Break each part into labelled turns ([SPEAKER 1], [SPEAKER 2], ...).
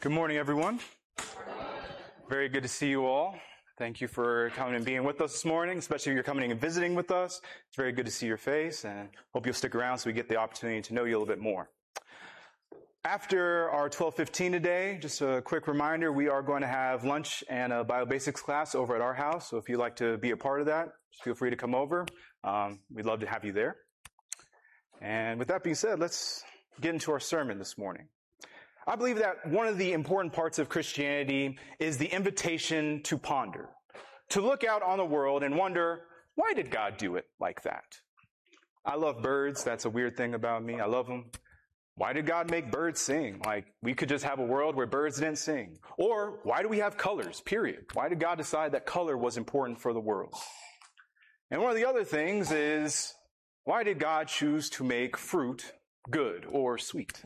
[SPEAKER 1] Good morning, everyone. Very good to see you all. Thank you for coming and being with us this morning, especially if you're coming and visiting with us. It's very good to see your face, and hope you'll stick around so we get the opportunity to know you a little bit more. After our 12:15 today, just a quick reminder, we are going to have lunch and a biobasics class over at our house. So if you'd like to be a part of that, just feel free to come over. We'd love to have you there. And with that being said, let's get into our sermon this morning. I believe that one of the important parts of Christianity is the invitation to ponder, to look out on the world and wonder, why did God do it like that? I love birds. That's a weird thing about me. I love them. Why did God make birds sing? Like, we could just have a world where birds didn't sing. Or why do we have colors, period? Why did God decide that color was important for the world? And one of the other things is, why did God choose to make fruit good or sweet?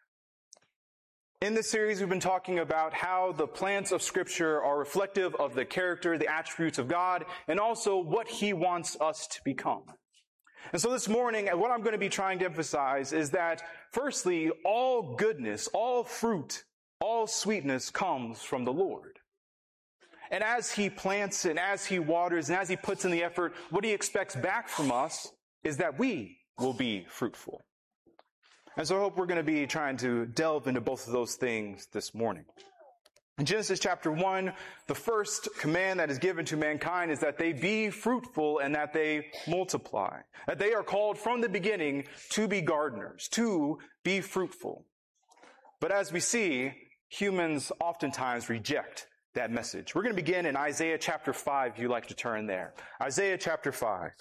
[SPEAKER 1] In this series, we've been talking about how the plants of Scripture are reflective of the character, the attributes of God, and also what He wants us to become. And so this morning, what I'm going to be trying to emphasize is that, firstly, all goodness, all fruit, all sweetness comes from the Lord. And as He plants and as He waters and as He puts in the effort, what He expects back from us is that we will be fruitful. And so I hope we're going to be trying to delve into both of those things this morning. In Genesis chapter 1, the first command that is given to mankind is that they be fruitful and that they multiply. That they are called from the beginning to be gardeners, to be fruitful. But as we see, humans oftentimes reject that message. We're going to begin in Isaiah chapter 5, if you'd like to turn there. Isaiah chapter 5.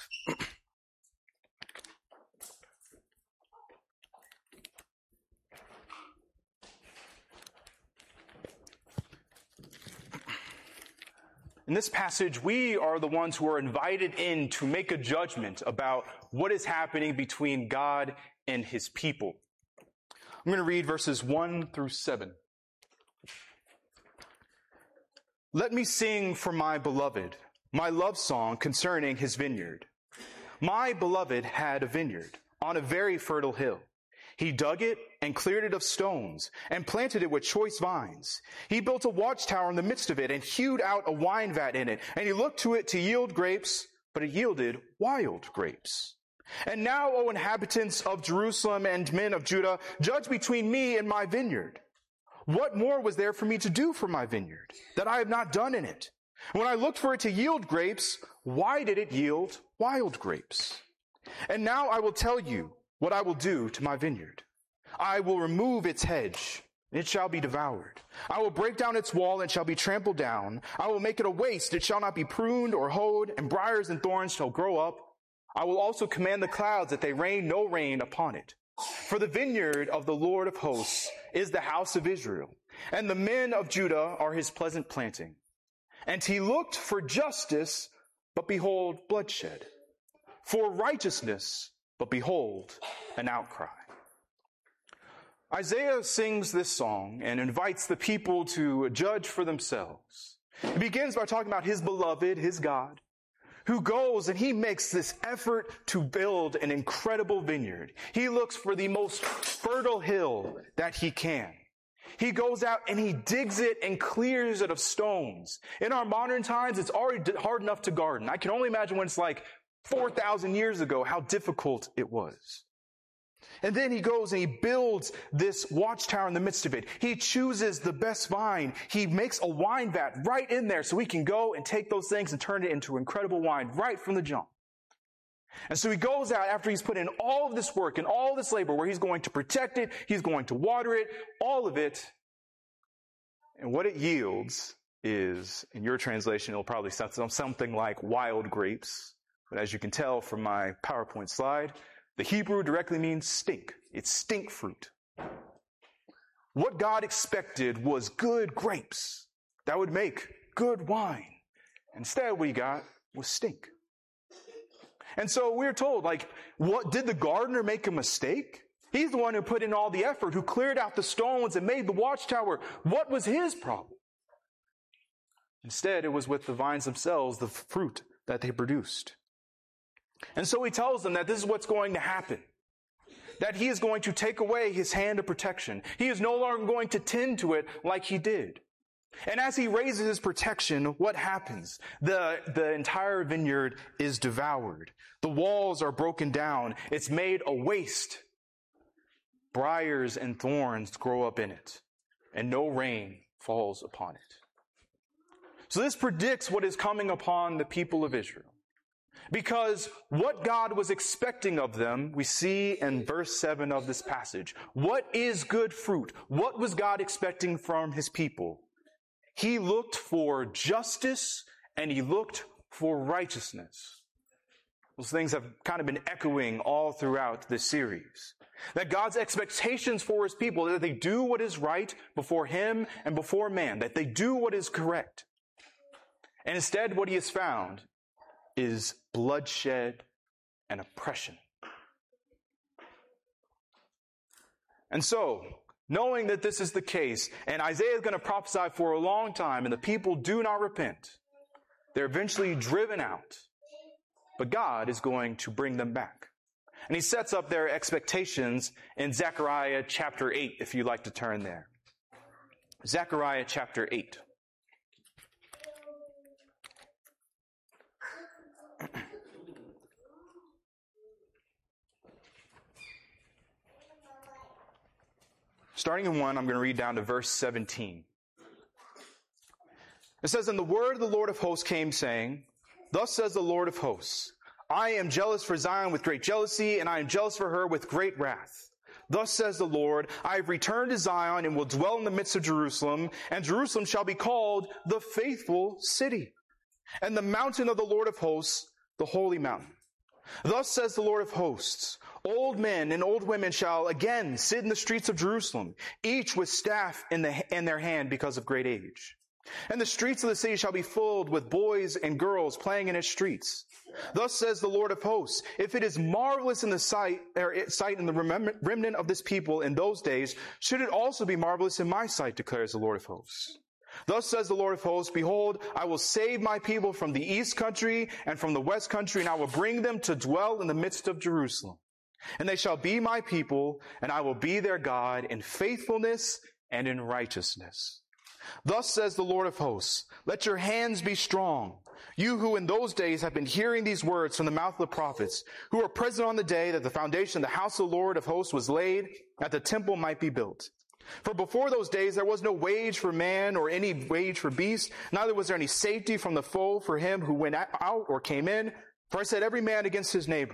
[SPEAKER 1] In this passage, we are the ones who are invited in to make a judgment about what is happening between God and His people. I'm going to read verses 1 through 7. Let me sing for my beloved, my love song concerning his vineyard. My beloved had a vineyard on a very fertile hill. He dug it and cleared it of stones and planted it with choice vines. He built a watchtower in the midst of it and hewed out a wine vat in it. And he looked to it to yield grapes, but it yielded wild grapes. And now, O inhabitants of Jerusalem and men of Judah, judge between me and my vineyard. What more was there for me to do for my vineyard that I have not done in it? When I looked for it to yield grapes, why did it yield wild grapes? And now I will tell you what I will do to my vineyard. I will remove its hedge, and it shall be devoured. I will break down its wall, and it shall be trampled down. I will make it a waste, it shall not be pruned or hoed, and briars and thorns shall grow up. I will also command the clouds that they rain no rain upon it. For the vineyard of the Lord of hosts is the house of Israel, and the men of Judah are his pleasant planting. And he looked for justice, but behold, bloodshed. For righteousness, but behold, an outcry. Isaiah sings this song and invites the people to judge for themselves. It begins by talking about his beloved, his God, who goes and he makes this effort to build an incredible vineyard. He looks for the most fertile hill that he can. He goes out and he digs it and clears it of stones. In our modern times, it's already hard enough to garden. I can only imagine when it's like 4,000 years ago, how difficult it was. And then he goes and he builds this watchtower in the midst of it. He chooses the best vine. He makes a wine vat right in there so he can go and take those things and turn it into incredible wine right from the jump. And so he goes out after he's put in all of this work and all this labor where he's going to protect it, he's going to water it, all of it. And what it yields is, in your translation, it'll probably sound something like wild grapes. But as you can tell from my PowerPoint slide, the Hebrew directly means stink. It's stink fruit. What God expected was good grapes that would make good wine. Instead, what he got was stink. And so we're told, what did the gardener make a mistake? He's the one who put in all the effort, who cleared out the stones and made the watchtower. What was his problem? Instead, it was with the vines themselves, the fruit that they produced. And so he tells them that this is what's going to happen. that he is going to take away his hand of protection. He is no longer going to tend to it like he did. And as he raises his protection, what happens? The entire vineyard is devoured. The walls are broken down. It's made a waste. Briars and thorns grow up in it, and no rain falls upon it. So this predicts what is coming upon the people of Israel. Because what God was expecting of them, we see in verse 7 of this passage. What is good fruit? What was God expecting from his people? He looked for justice and he looked for righteousness. Those things have kind of been echoing all throughout this series. That God's expectations for his people, that they do what is right before him and before man, that they do what is correct. And instead, what he has found is bloodshed and oppression. And so, knowing that this is the case, and Isaiah is going to prophesy for a long time, and the people do not repent, they're eventually driven out. But God is going to bring them back. And he sets up their expectations in Zechariah chapter 8, if you'd like to turn there. Zechariah chapter 8. Starting in 1, I'm going to read down to verse 17. It says, "And the word of the Lord of hosts came, saying, Thus says the Lord of hosts, I am jealous for Zion with great jealousy, and I am jealous for her with great wrath. Thus says the Lord, I have returned to Zion and will dwell in the midst of Jerusalem, and Jerusalem shall be called the faithful city, and the mountain of the Lord of hosts, the holy mountain. Thus says the Lord of hosts, old men and old women shall again sit in the streets of Jerusalem, each with staff in their hand because of great age. And the streets of the city shall be filled with boys and girls playing in its streets. Thus says the Lord of hosts, if it is marvelous in the sight in the remnant of this people in those days, should it also be marvelous in my sight, declares the Lord of hosts. Thus says the Lord of hosts, behold, I will save my people from the east country and from the west country, and I will bring them to dwell in the midst of Jerusalem. And they shall be my people, and I will be their God in faithfulness and in righteousness. Thus says the Lord of hosts, let your hands be strong, you who in those days have been hearing these words from the mouth of the prophets, who were present on the day that the foundation of the house of the Lord of hosts was laid, that the temple might be built. For before those days there was no wage for man or any wage for beast, neither was there any safety from the foe for him who went out or came in. For I set every man against his neighbor.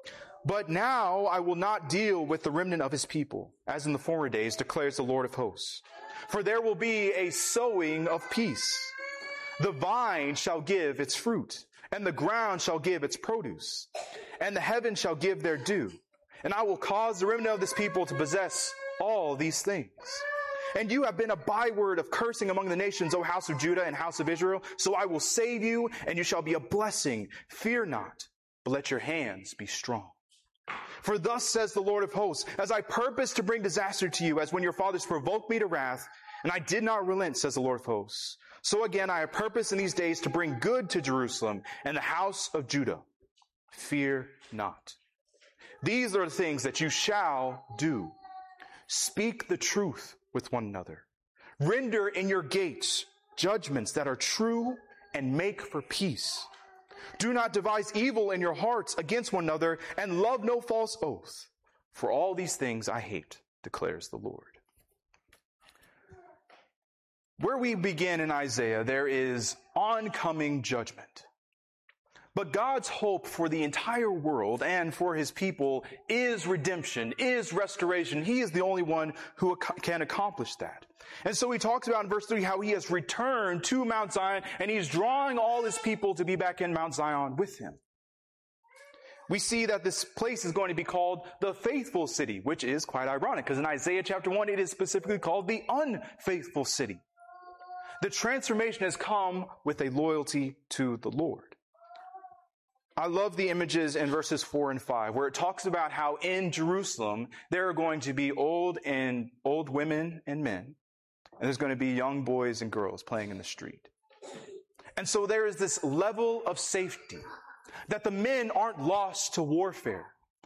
[SPEAKER 1] But now I will not deal with the remnant of his people, as in the former days, declares the Lord of hosts. For there will be a sowing of peace. The vine shall give its fruit, and the ground shall give its produce, and the heavens shall give their due. And I will cause the remnant of this people to possess all these things. And you have been a byword of cursing among the nations, O house of Judah and house of Israel. So I will save you, and you shall be a blessing. Fear not, but let your hands be strong. For thus says the Lord of hosts, as I purposed to bring disaster to you, as when your fathers provoked me to wrath, and I did not relent, says the Lord of hosts. So again, I have purposed in these days to bring good to Jerusalem and the house of Judah. Fear not. These are the things that you shall do. Speak the truth with one another. Render in your gates judgments that are true and make for peace. Do not devise evil in your hearts against one another, and love no false oath. For all these things I hate, declares the Lord. Where we begin in Isaiah, there is oncoming judgment. But God's hope for the entire world and for his people is redemption, is restoration. He is the only one who can accomplish that. And so he talks about in verse 3 how he has returned to Mount Zion, and he's drawing all his people to be back in Mount Zion with him. We see that this place is going to be called the faithful city, which is quite ironic, because in Isaiah chapter 1, it is specifically called the unfaithful city. The transformation has come with a loyalty to the Lord. I love the images in verses 4 and 5, where it talks about how in Jerusalem, there are going to be old women and men, and there's going to be young boys and girls playing in the street. And so there is this level of safety that the men aren't lost to warfare,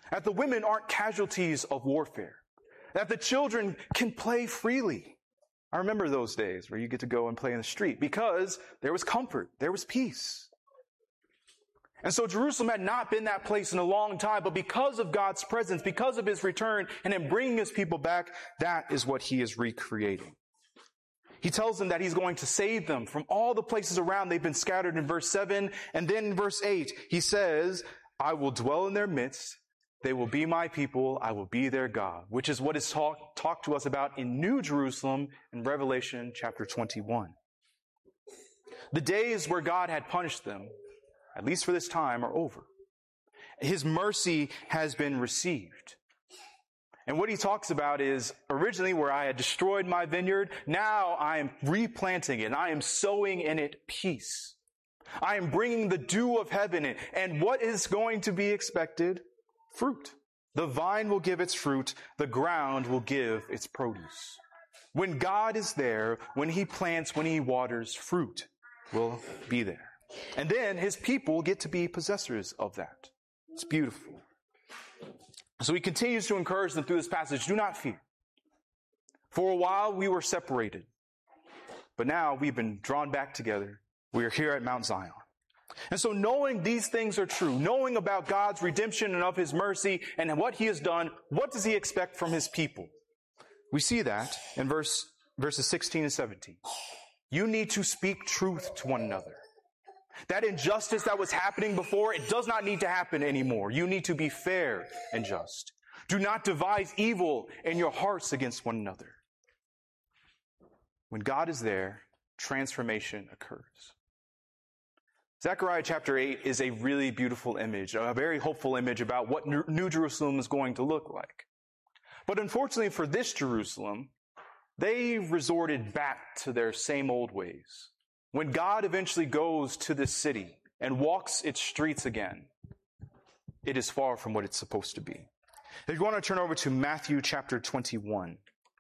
[SPEAKER 1] that the women aren't casualties of warfare, that the children can play freely. I remember those days where you get to go and play in the street because there was comfort, there was peace. And so Jerusalem had not been that place in a long time, but because of God's presence, because of his return and him bringing his people back, that is what he is recreating. He tells them that he's going to save them from all the places around they've been scattered in verse 7. And then in verse 8, he says, I will dwell in their midst. They will be my people. I will be their God, which is what is talked to us about in New Jerusalem in Revelation chapter 21. The days where God had punished them, at least for this time, are over. His mercy has been received. And what he talks about is originally where I had destroyed my vineyard, now I am replanting it. I am sowing in it peace. I am bringing the dew of heaven in. And what is going to be expected? Fruit. The vine will give its fruit. The ground will give its produce. When God is there, when he plants, when he waters, fruit will be there. And then his people get to be possessors of that. It's beautiful. So he continues to encourage them through this passage, do not fear. For a while we were separated, but now we've been drawn back together. We are here at Mount Zion. And so knowing these things are true, knowing about God's redemption and of his mercy and what he has done, what does he expect from his people? We see that in verses 16 and 17. You need to speak truth to one another. That injustice that was happening before, it does not need to happen anymore. You need to be fair and just. Do not devise evil in your hearts against one another. When God is there, transformation occurs. Zechariah chapter 8 is a really beautiful image, a very hopeful image about what New Jerusalem is going to look like. But unfortunately for this Jerusalem, they resorted back to their same old ways. When God eventually goes to this city and walks its streets again, it is far from what it's supposed to be. If you want to turn over to Matthew chapter 21.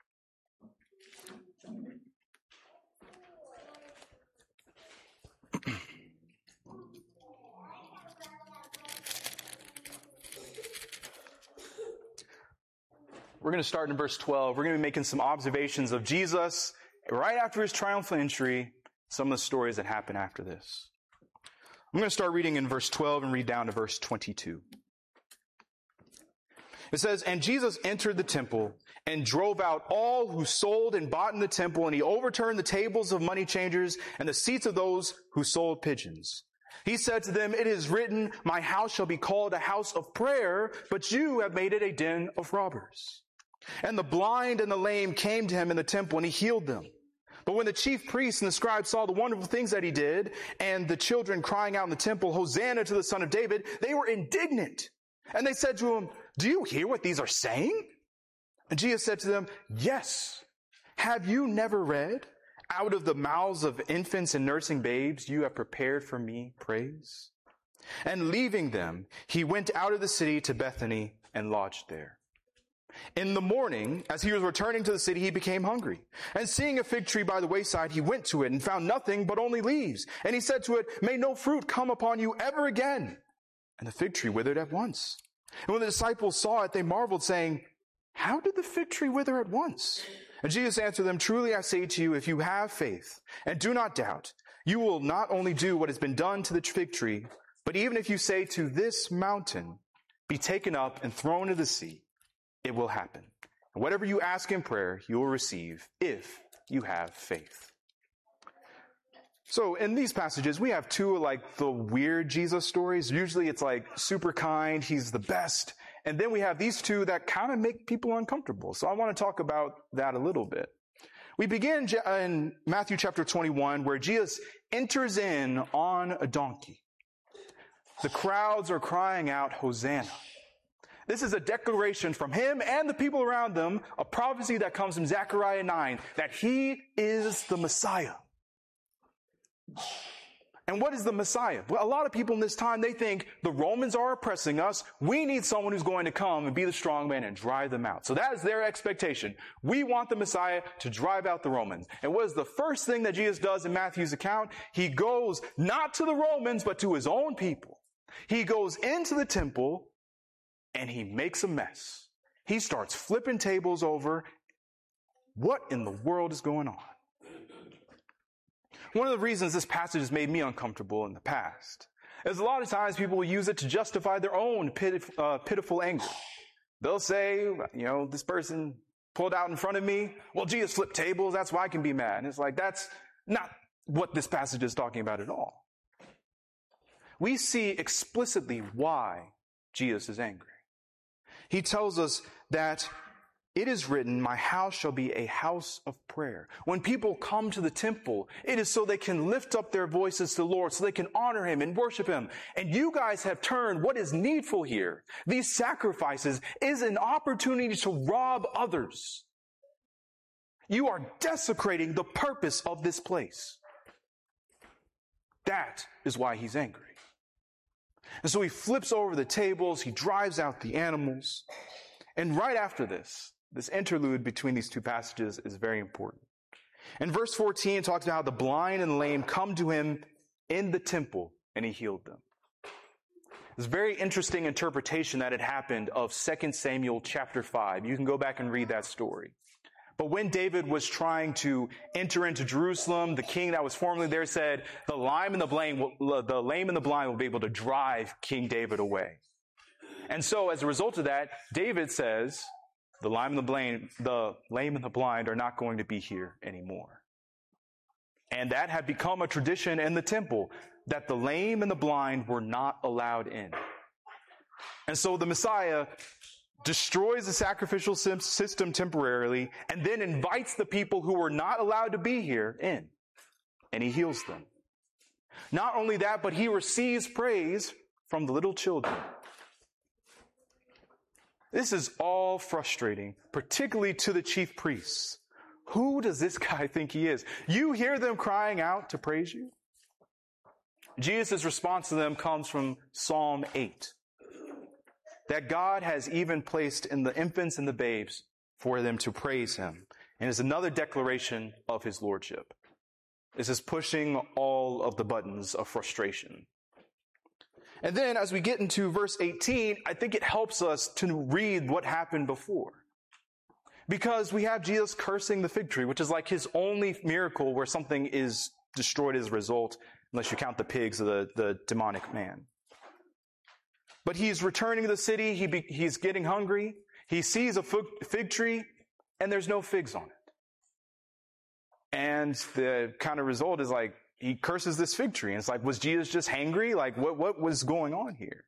[SPEAKER 1] We're going to start in verse 12. We're going to be making some observations of Jesus right after his triumphal entry, some of the stories that happen after this. I'm going to start reading in verse 12 and read down to verse 22. It says, and Jesus entered the temple and drove out all who sold and bought in the temple, and he overturned the tables of money changers and the seats of those who sold pigeons. He said to them, it is written, my house shall be called a house of prayer, but you have made it a den of robbers. And the blind and the lame came to him in the temple, and he healed them. But when the chief priests and the scribes saw the wonderful things that he did, and the children crying out in the temple, Hosanna to the Son of David, they were indignant. And they said to him, do you hear what these are saying? And Jesus said to them, yes. Have you never read, out of the mouths of infants and nursing babes, you have prepared for me praise? And leaving them, he went out of the city to Bethany and lodged there. In the morning, as he was returning to the city, he became hungry. And seeing a fig tree by the wayside, he went to it and found nothing but only leaves. And he said to it, may no fruit come upon you ever again. And the fig tree withered at once. And when the disciples saw it, they marveled, saying, how did the fig tree wither at once? And Jesus answered them, truly I say to you, if you have faith and do not doubt, you will not only do what has been done to the fig tree, but even if you say to this mountain, be taken up and thrown into the sea, it will happen. And whatever you ask in prayer, you will receive if you have faith. So in these passages, we have two like the weird Jesus stories. Usually it's like super kind. He's the best. And then we have these two that kind of make people uncomfortable. So I want to talk about that a little bit. We begin in Matthew chapter 21, where Jesus enters in on a donkey. The crowds are crying out, Hosanna. This is a declaration from him and the people around them, a prophecy that comes from Zechariah 9, that he is the Messiah. And what is the Messiah? Well, a lot of people in this time, they think the Romans are oppressing us. We need someone who's going to come and be the strong man and drive them out. So that is their expectation. We want the Messiah to drive out the Romans. And what is the first thing that Jesus does in Matthew's account? He goes not to the Romans, but to his own people. He goes into the temple and he makes a mess. He starts flipping tables over. What in the world is going on? One of the reasons this passage has made me uncomfortable in the past is a lot of times people will use it to justify their own pitiful anger. They'll say, this person pulled out in front of me. Well, Jesus flipped tables. That's why I can be mad. And it's like, that's not what this passage is talking about at all. We see explicitly why Jesus is angry. He tells us that it is written, my house shall be a house of prayer. When people come to the temple, it is so they can lift up their voices to the Lord, so they can honor him and worship him. And you guys have turned what is needful here, these sacrifices, is an opportunity to rob others. You are desecrating the purpose of this place. That is why he's angry. And so he flips over the tables, he drives out the animals. And right after this interlude between these two passages is very important. In verse 14, it talks about how the blind and lame come to him in the temple, and he healed them. It's a very interesting interpretation that had happened of 2 Samuel chapter 5. You can go back and read that story. But when David was trying to enter into Jerusalem, the king that was formerly there said, the lame and the blind will be able to drive King David away. And so as a result of that, David says, the lame and the blind are not going to be here anymore. And that had become a tradition in the temple, that the lame and the blind were not allowed in. And so the Messiah destroys the sacrificial system temporarily, and then invites the people who were not allowed to be here in, and he heals them. Not only that, but he receives praise from the little children. This is all frustrating, particularly to the chief priests. Who does this guy think he is? You hear them crying out to praise you? Jesus' response to them comes from Psalm 8. That God has even placed in the infants and the babes for them to praise him. And is another declaration of his lordship. This is pushing all of the buttons of frustration. And then as we get into verse 18, I think it helps us to read what happened before. Because we have Jesus cursing the fig tree, which is like his only miracle where something is destroyed as a result, unless you count the pigs of the demonic man. But he's returning to the city, he's getting hungry, he sees a fig tree, and there's no figs on it. And the kind of result is like, he curses this fig tree. And it's like, was Jesus just hangry? Like, what was going on here?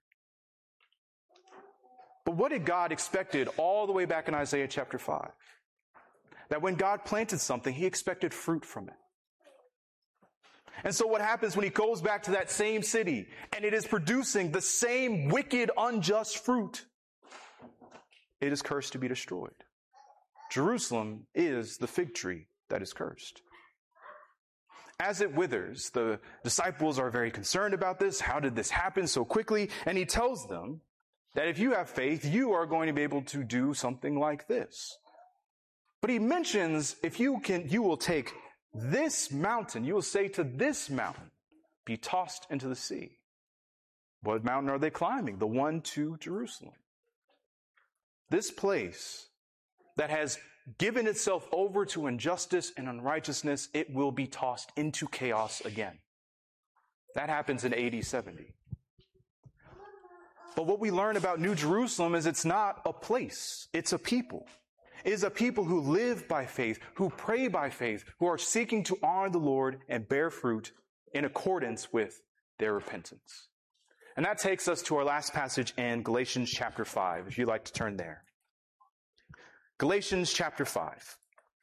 [SPEAKER 1] But what did God expected all the way back in Isaiah chapter 5? That when God planted something, he expected fruit from it. And so what happens when he goes back to that same city and it is producing the same wicked, unjust fruit? It is cursed to be destroyed. Jerusalem is the fig tree that is cursed. As it withers, the disciples are very concerned about this. How did this happen so quickly? And he tells them that if you have faith, you are going to be able to do something like this. But he mentions you will take this mountain, you will say to this mountain, be tossed into the sea. What mountain are they climbing? The one to Jerusalem. This place that has given itself over to injustice and unrighteousness, it will be tossed into chaos again. That happens in AD 70. But what we learn about New Jerusalem is it's not a place, it's a people. It is a people who live by faith, who pray by faith, who are seeking to honor the Lord and bear fruit in accordance with their repentance. And that takes us to our last passage in Galatians chapter 5, if you'd like to turn there. Galatians chapter 5.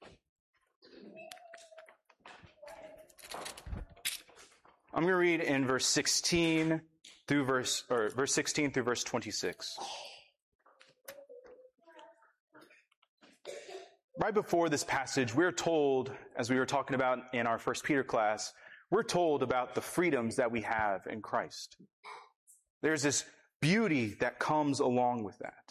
[SPEAKER 1] I'm going to read in verse 16 through verse 26. Right before this passage, we're told, as we were talking about in our 1 Peter class, we're told about the freedoms that we have in Christ. There's this beauty that comes along with that.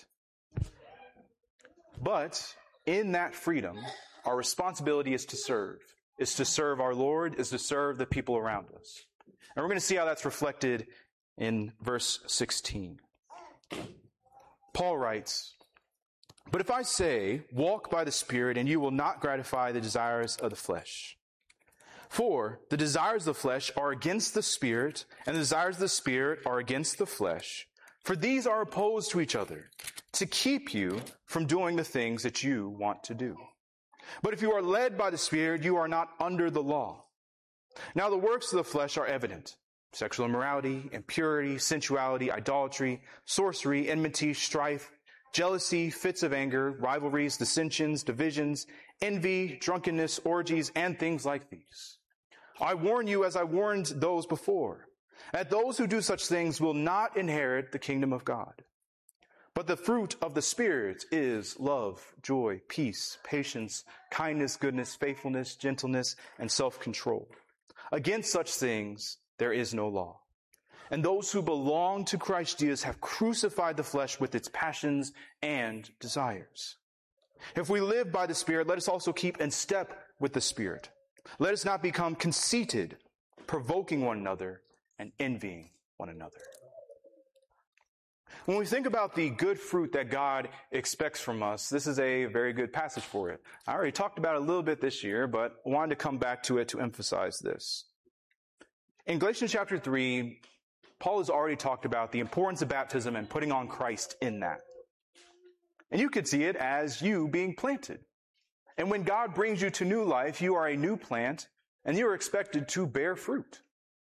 [SPEAKER 1] But in that freedom, our responsibility is to serve our Lord, is to serve the people around us. And we're going to see how that's reflected in verse 16. Paul writes, "But if I say, walk by the Spirit, and you will not gratify the desires of the flesh. For the desires of the flesh are against the Spirit, and the desires of the Spirit are against the flesh. For these are opposed to each other, to keep you from doing the things that you want to do. But if you are led by the Spirit, you are not under the law. Now the works of the flesh are evident: sexual immorality, impurity, sensuality, idolatry, sorcery, enmity, strife, jealousy, fits of anger, rivalries, dissensions, divisions, envy, drunkenness, orgies, and things like these. I warn you, as I warned those before, that those who do such things will not inherit the kingdom of God. But the fruit of the Spirit is love, joy, peace, patience, kindness, goodness, faithfulness, gentleness, and self-control. Against such things there is no law. And those who belong to Christ Jesus have crucified the flesh with its passions and desires. If we live by the Spirit, let us also keep in step with the Spirit. Let us not become conceited, provoking one another and envying one another." When we think about the good fruit that God expects from us, this is a very good passage for it. I already talked about it a little bit this year, but I wanted to come back to it to emphasize this. In Galatians chapter 3, Paul has already talked about the importance of baptism and putting on Christ in that. And you could see it as you being planted. And when God brings you to new life, you are a new plant, and you are expected to bear fruit.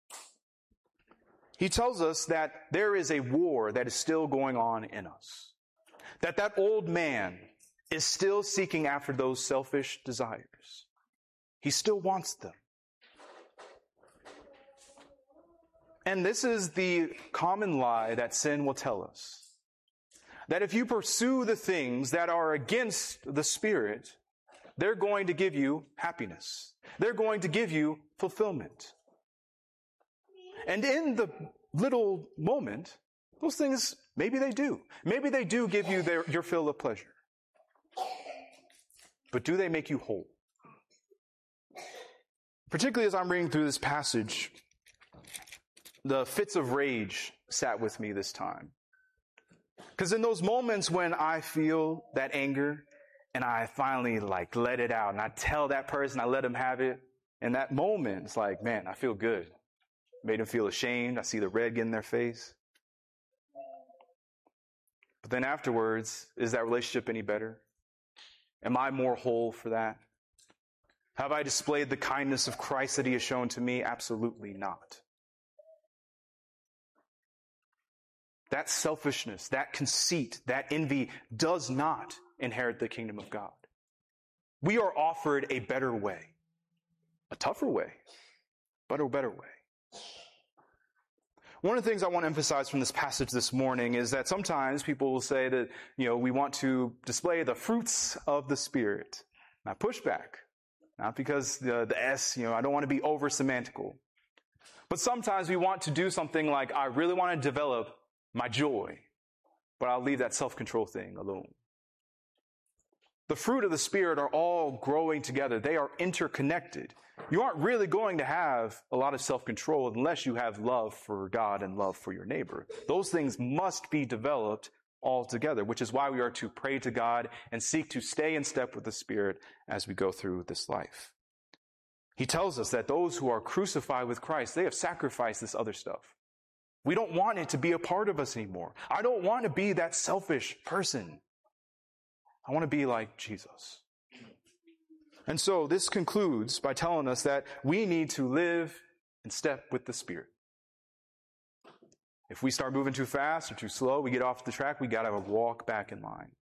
[SPEAKER 1] He tells us that there is a war that is still going on in us. That old man is still seeking after those selfish desires. He still wants them. And this is the common lie that sin will tell us. That if you pursue the things that are against the Spirit, they're going to give you happiness. They're going to give you fulfillment. And in the little moment, those things, maybe they do. Maybe they do give you your fill of pleasure. But do they make you whole? Particularly as I'm reading through this passage, the fits of rage sat with me this time. Because in those moments when I feel that anger and I finally let it out and I tell that person, I let them have it, in that moment, it's like, man, I feel good. Made them feel ashamed. I see the red get in their face. But then afterwards, is that relationship any better? Am I more whole for that? Have I displayed the kindness of Christ that he has shown to me? Absolutely not. That selfishness, that conceit, that envy does not inherit the kingdom of God. We are offered a better way, a tougher way, but a better way. One of the things I want to emphasize from this passage this morning is that sometimes people will say that, we want to display the fruits of the Spirit. And I push back, not because the S, I don't want to be over semantical. But sometimes we want to do something like, I really want to develop my joy, but I'll leave that self-control thing alone. The fruit of the Spirit are all growing together. They are interconnected. You aren't really going to have a lot of self-control unless you have love for God and love for your neighbor. Those things must be developed all together, which is why we are to pray to God and seek to stay in step with the Spirit as we go through this life. He tells us that those who are crucified with Christ, they have sacrificed this other stuff. We don't want it to be a part of us anymore. I don't want to be that selfish person. I want to be like Jesus. And so this concludes by telling us that we need to live in step with the Spirit. If we start moving too fast or too slow, we get off the track, we got to walk back in line.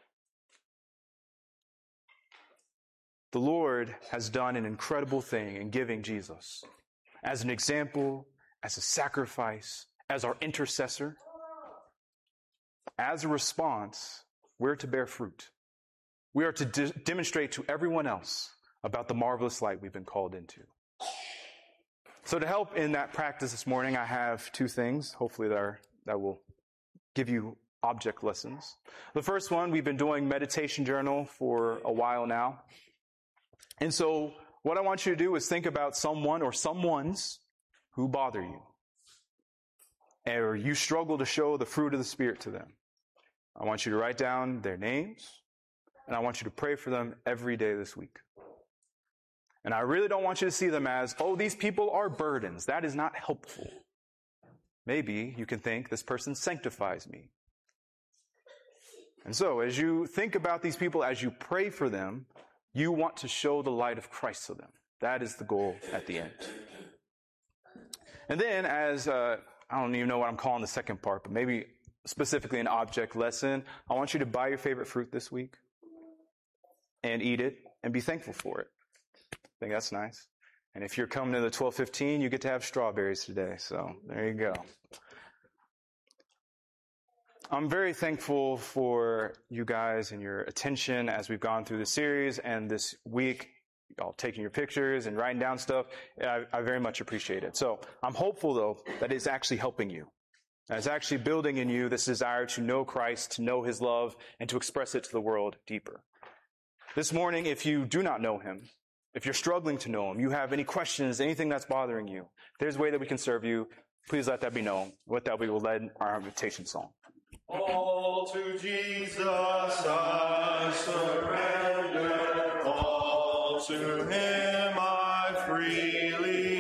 [SPEAKER 1] The Lord has done an incredible thing in giving Jesus as an example, as a sacrifice, as our intercessor. As a response, we're to bear fruit. We are to demonstrate to everyone else about the marvelous light we've been called into. So to help in that practice this morning, I have two things, hopefully that will give you object lessons. The first one, we've been doing meditation journal for a while now. And so what I want you to do is think about someone or someones who bother you, or you struggle to show the fruit of the Spirit to them. I want you to write down their names, and I want you to pray for them every day this week. And I really don't want you to see them as, oh, these people are burdens. That is not helpful. Maybe you can think, this person sanctifies me. And so, as you think about these people, as you pray for them, you want to show the light of Christ to them. That is the goal at the end. And then, as, I don't even know what I'm calling the second part, but maybe specifically an object lesson, I want you to buy your favorite fruit this week and eat it and be thankful for it. I think that's nice. And if you're coming to the 12:15, you get to have strawberries today. So there you go. I'm very thankful for you guys and your attention as we've gone through the series and this week, y'all taking your pictures and writing down stuff. I very much appreciate it. So I'm hopeful, though, that it's actually helping you. It's actually building in you this desire to know Christ, to know his love, and to express it to the world deeper. This morning, if you do not know him, if you're struggling to know him, you have any questions, anything that's bothering you, if there's a way that we can serve you, please let that be known. With that, we will lead our invitation song.
[SPEAKER 2] All to Jesus I surrender, all to him I freely